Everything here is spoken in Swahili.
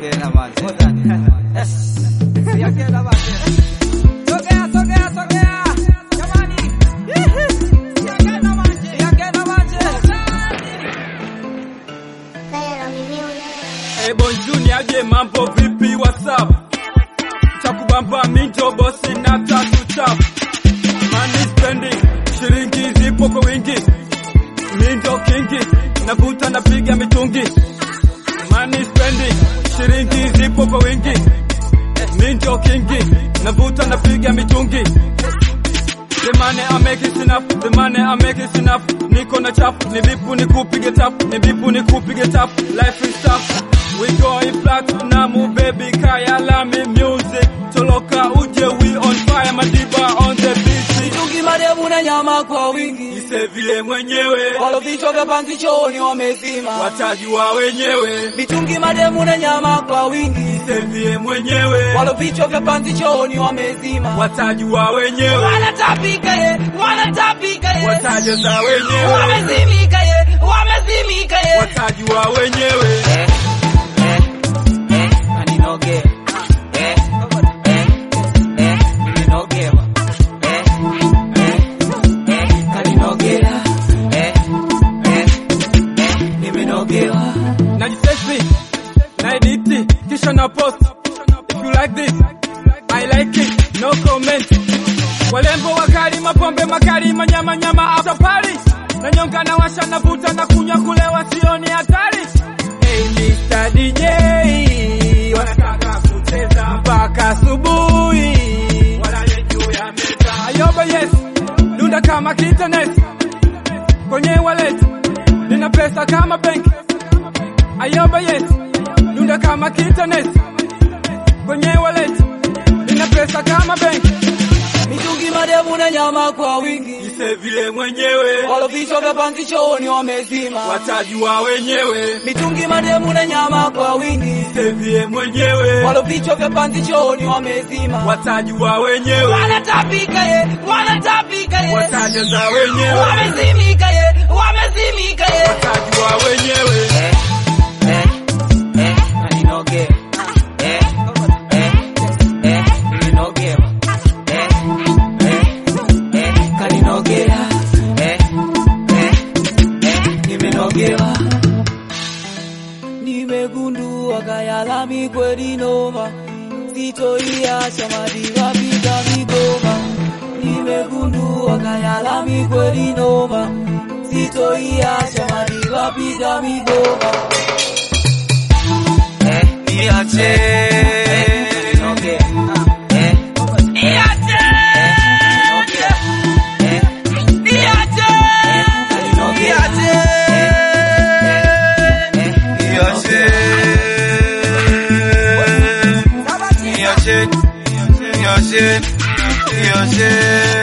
Siakena manje. Siakena manje. Sogea. Jamani. Siakena manje. Hey Bon Junior, je mambo vipi, what's up? Chakubamba minjo bosi na tatu chap. Money spending, shilingi zipo kwa wingi. Minjo kingi, navuta napiga mitungi. Money spending, shilingi zipo kwa wingi. Minjo kingi, navuta napiga mitungi. The money I make is enough, the money I make is enough. Niko na chap, ni vipu ni kupige tap, ni vipu ni kupige tap. Life is tough, we going platinum, baby, kaya lami music. Toloka uje, we on fire, madiba on the beat. Mitungi mademu na nyama kwa wingi, Isevie mwenyewe, walo vichwa vya panzi chooni wamezima, watajua wenyewe. mitungi mademu na nyama kwa wingi, Isevie mwenyewe, walo vichwa vya panzi chooni wamezima, watajua wenyewe. wanatapika ye, Watajeza wenyewe, wamezimika ye, watajua wenyewe. kaninoge nimenogewa kaninogea nimenogewa. Najisesi, na editi, kisha na post. If you like this, I like it, no comment. Walembo wakali, mapombe makali, manyama after party. Na nyonga na washa na vuta na kunywa kulewa sioni hatari. Hey Mr. DJ, wanataka kucheza mpaka asubuhi. Walale juu ya meza. Ayoba yes, dunda kama internet. Kwenye wallet, nina pesa kama bank. Ayoba yes, dunda kama internet. Kwenye wallet, nina pesa kama bank. Mitungi mademu na nyama kwa wingi, Isevie mwenyewe, walo vichwa vya panzi chooni wamezima, watajua wenyewe. mitungi mademu na nyama kwa wingi, Isevie mwenyewe, walo vichwa vya panzi chooni wamezima, watajua wenyewe. wanatapika ye, Watajeza wenyewe, wamezimika ye, watajua wenyewe. kaninoge nimenogewa kaninogea nimenogewa. Nimegundua kaya lami kweli noma, sitoiacha madiva pita migoma. Nimegundua kaya lami kweli noma, sitoiacha madiva pita migoma. Niache Niache